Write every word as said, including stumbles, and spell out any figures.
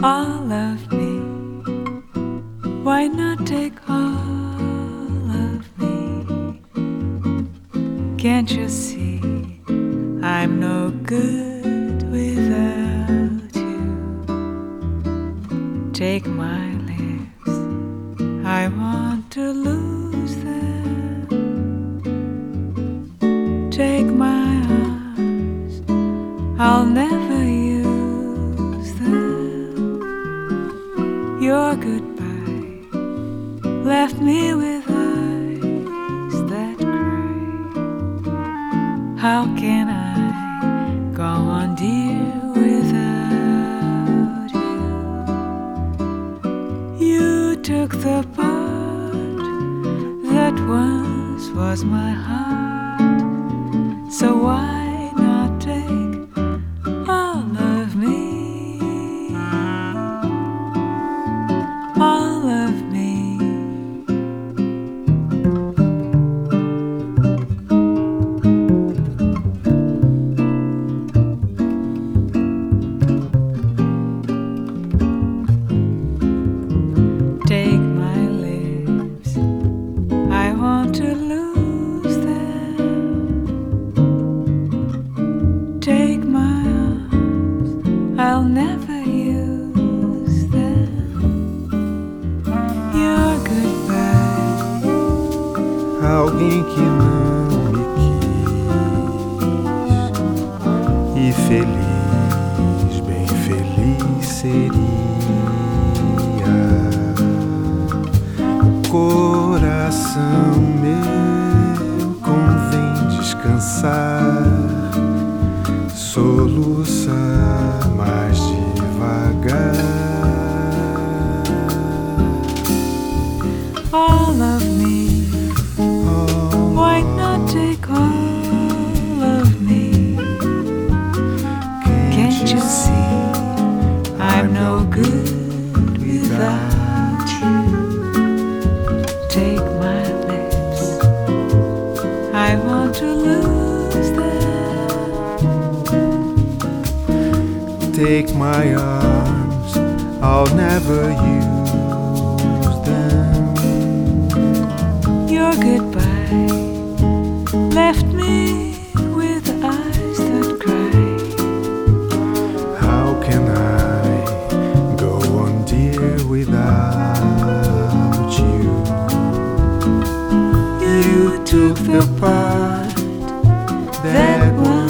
all of me. Why not take all of me? Can't you see I'm no good without you? Take my lips, I want to lose them. Take my arms, I'll never use them. Your goodbye left me with eyes that cry. How can I go on, dear, without you? You took the part that once was my heart, so why not take all of me? All of me. Take my lips, I want to lose them. Take my arms, I'll never use them. Your goodbye. Alguém que não me quis, e feliz, bem feliz seria. Coração meu, convém descansar, soluçar mais devagar. All of me. Why not take all of me? Can't you see I'm no good without you? Take my lips, I want to lose them. Take my arms, I'll never use them. Your goodbye left me with eyes that cry. How can I go on, dear, without you? You took the part that was